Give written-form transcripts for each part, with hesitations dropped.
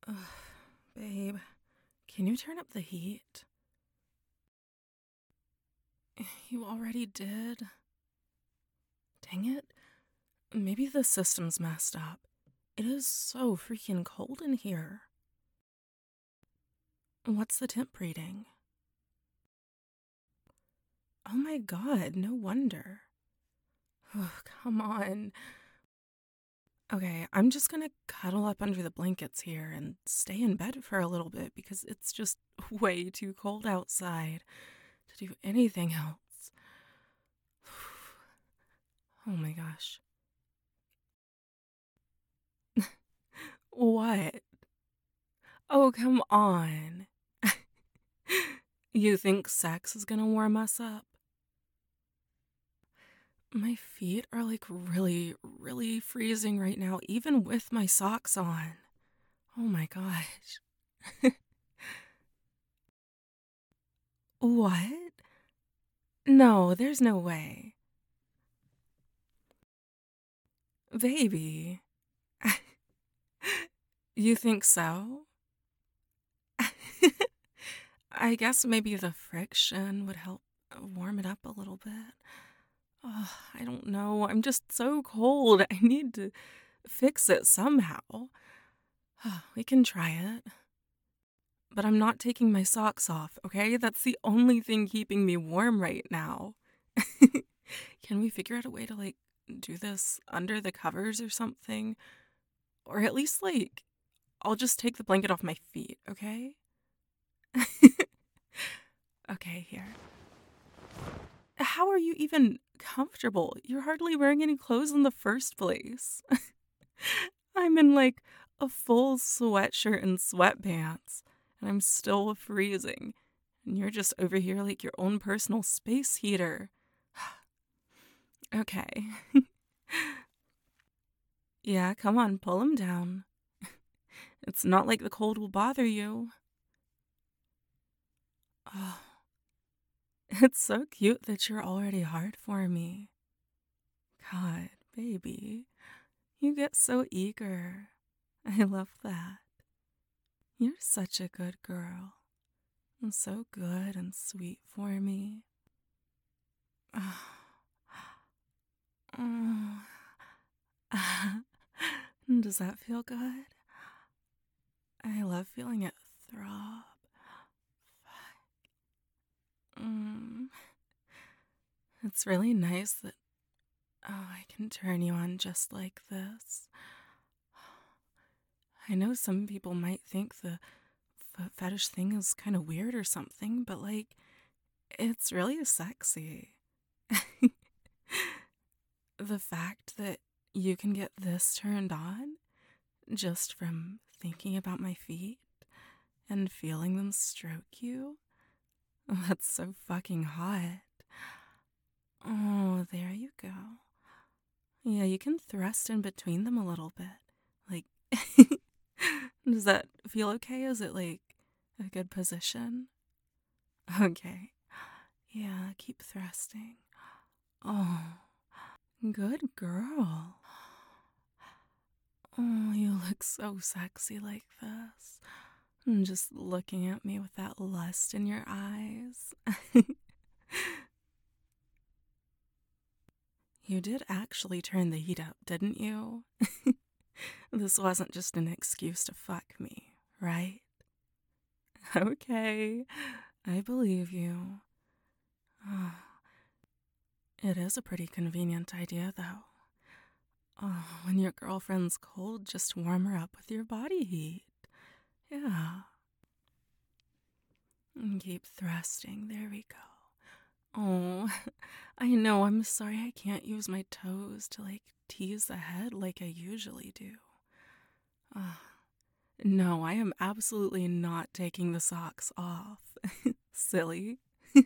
Ugh, babe, can you turn up the heat? You already did? Dang it. Maybe the system's messed up. It is so freaking cold in here. What's the temp reading? Oh my god, no wonder. Oh, come on. Okay, I'm just gonna cuddle up under the blankets here and stay in bed for a little bit because it's just way too cold outside to do anything else. Oh my gosh. What? Oh, come on. You think sex is gonna warm us up? My feet are like really, really freezing right now, even with my socks on. Oh my gosh. What? No, there's no way. Baby. You think so? I guess maybe the friction would help warm it up a little bit. Oh, I don't know. I'm just so cold. I need to fix it somehow. We can try it. But I'm not taking my socks off, okay? That's the only thing keeping me warm right now. Can we figure out a way to, like, do this under the covers or something? Or at least, like, I'll just take the blanket off my feet, okay? Okay, here. How are you even comfortable? You're hardly wearing any clothes in the first place. I'm in like a full sweatshirt and sweatpants, and I'm still freezing. And you're just over here like your own personal space heater. Okay. Yeah, come on, pull him down. It's not like the cold will bother you. Oh, it's so cute that you're already hard for me. God, baby, you get so eager. I love that. You're such a good girl. And so good and sweet for me. Oh. Does that feel good? I love feeling it throb. Mm. It's really nice that, I can turn you on just like this. I know some people might think the foot fetish thing is kind of weird or something, but like, it's really sexy. The fact that you can get this turned on just from thinking about my feet and feeling them stroke you, that's so fucking hot. Oh, there you go. Yeah, you can thrust in between them a little bit. Like, does that feel okay? Is it like a good position? Okay. Yeah, keep thrusting. Oh, good girl. Oh, you look so sexy like this. And just looking at me with that lust in your eyes. You did actually turn the heat up, didn't you? This wasn't just an excuse to fuck me, right? Okay, I believe you. Oh, it is a pretty convenient idea, though. Oh, when your girlfriend's cold, just warm her up with your body heat. Yeah. And keep thrusting. There we go. Oh, I know. I'm sorry I can't use my toes to, like, tease the head like I usually do. Ah, no, I am absolutely not taking the socks off. Silly.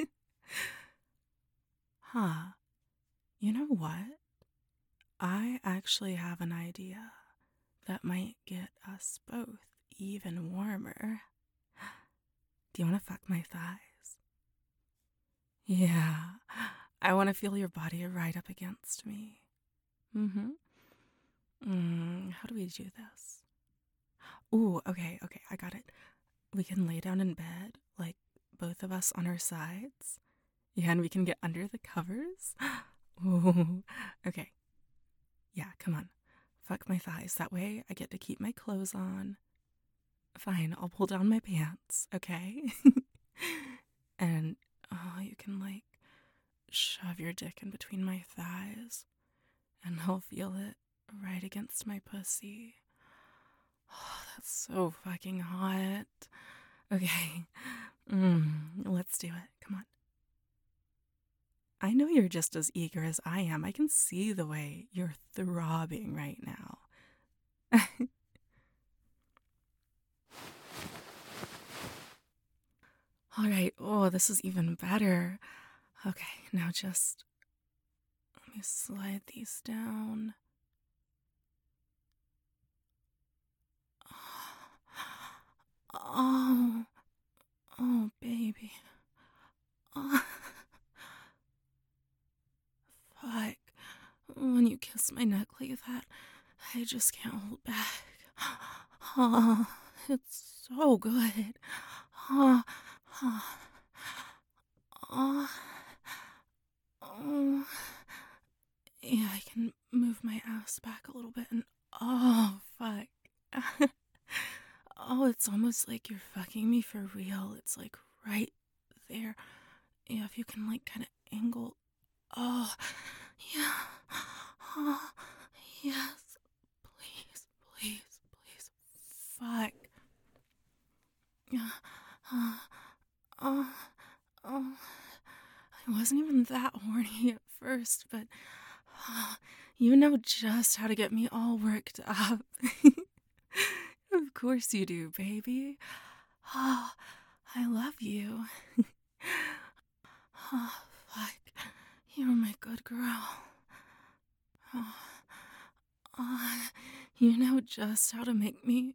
Huh. You know what? I actually have an idea that might get us both even warmer. Do you want to fuck my thighs? Yeah. I want to feel your body right up against me. Mm-hmm. How do we do this? Ooh, okay, okay, I got it. We can lay down in bed, like both of us on our sides. Yeah, and we can get under the covers. Ooh, okay. Yeah, come on. Fuck my thighs. That way I get to keep my clothes on. Fine, I'll pull down my pants, okay? And, oh, you can, like, shove your dick in between my thighs, and I'll feel it right against my pussy. Oh, that's so fucking hot. Okay, let's do it. Come on. I know you're just as eager as I am. I can see the way you're throbbing right now. All right. Oh, this is even better. Okay, now just let me slide these down. Oh, oh, baby. Oh, fuck. When you kiss my neck like that, I just can't hold back. Oh, it's so good. Oh, oh, oh, oh. Yeah, I can move my ass back a little bit and oh, fuck. Oh, it's almost like you're fucking me for real. It's like right there. Yeah, if you can like kind of angle. Oh, yeah. Oh, yes. Please, please, please. Fuck. Yeah. Uh, oh, oh. I wasn't even that horny at first, but you know just how to get me all worked up. Of course you do, baby. Oh, I love you. Oh, fuck. You're my good girl. Oh, oh, you know just how to make me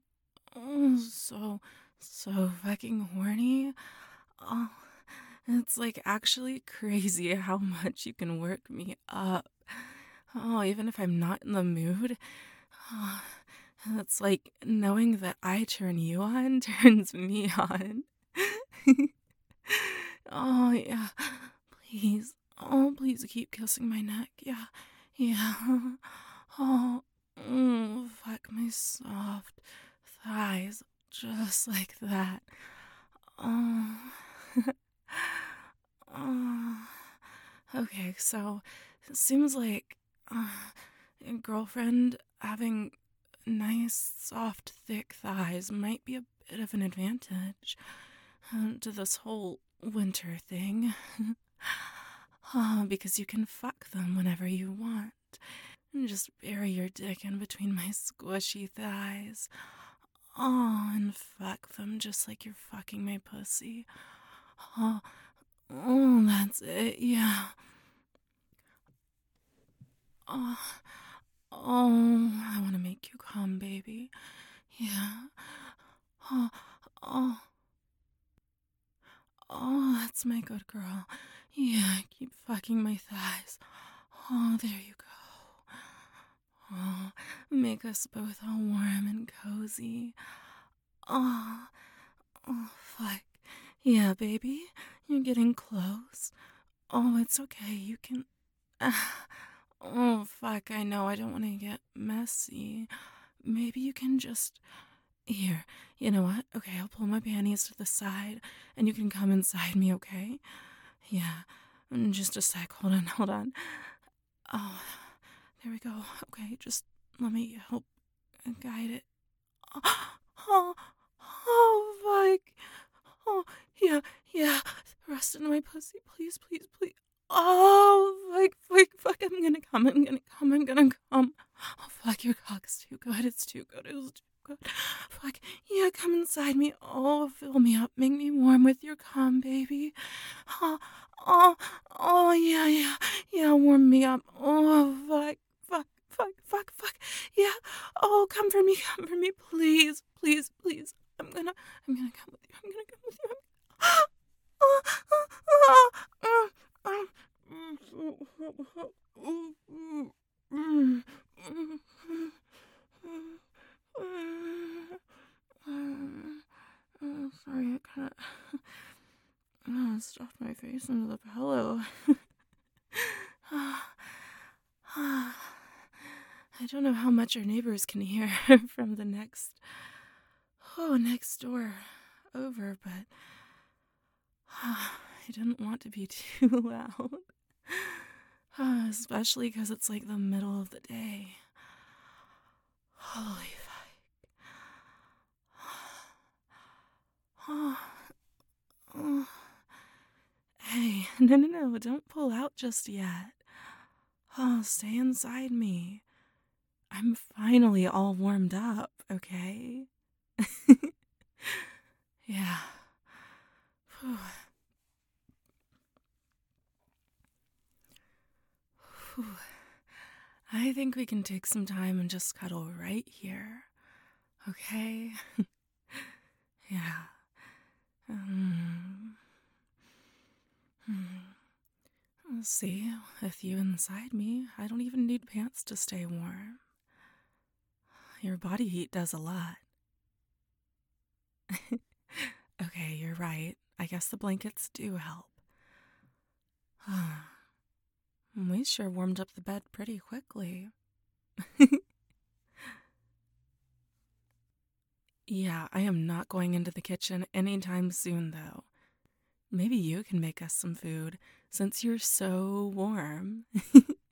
so fucking horny. Oh, it's like actually crazy how much you can work me up. Oh, even if I'm not in the mood. Oh, it's like knowing that I turn you on turns me on. Oh, yeah. Please. Oh, please keep kissing my neck. Yeah. Yeah. Oh, fuck my soft thighs. Just like that. Oh. Oh. Okay, so it seems like a girlfriend having nice, soft, thick thighs might be a bit of an advantage to this whole winter thing. Because you can fuck them whenever you want. And just bury your dick in between my squishy thighs. Oh, and fuck them just like you're fucking my pussy. Oh, oh, that's it, yeah. Oh, oh, I want to make you come, baby. Yeah. Oh, oh, oh, that's my good girl. Yeah, keep fucking my thighs. Oh, there you go. Oh, make us both all warm and cozy. Oh, oh, fuck. Yeah, baby, you're getting close. Oh, it's okay. You can. Oh, fuck. I know. I don't want to get messy. Maybe you can just. Here. You know what? Okay, I'll pull my panties to the side and you can come inside me, okay? Yeah. Just a sec. Hold on, hold on. Oh, there we go. Okay, just let me help guide it. Oh, oh, fuck. Oh, yeah, yeah. Rest into my pussy, please, please, please. Oh, fuck. I'm gonna come. Oh, fuck, your cock's too good. It's too good. It's too good. Fuck, yeah, come inside me. Oh, fill me up. Make me warm with your cum, baby. Oh, oh, oh, yeah, warm me up. Oh, fuck. Yeah. Oh, come for me, please, please, please. I'm gonna come with you. I'm gonna come with you. stuffed my face into the pillow. I don't know how much our neighbors can hear from the next door over, but I didn't want to be too loud. Especially because it's like the middle of the day. Holy fuck. Hey, no, don't pull out just yet. Stay inside me. I'm finally all warmed up, okay? Yeah. Whew. Whew. I think we can take some time and just cuddle right here, okay? Yeah. See, with you inside me, I don't even need pants to stay warm. Your body heat does a lot. Okay, you're right. I guess the blankets do help. We sure warmed up the bed pretty quickly. Yeah, I am not going into the kitchen anytime soon, though. Maybe you can make us some food, since you're so warm.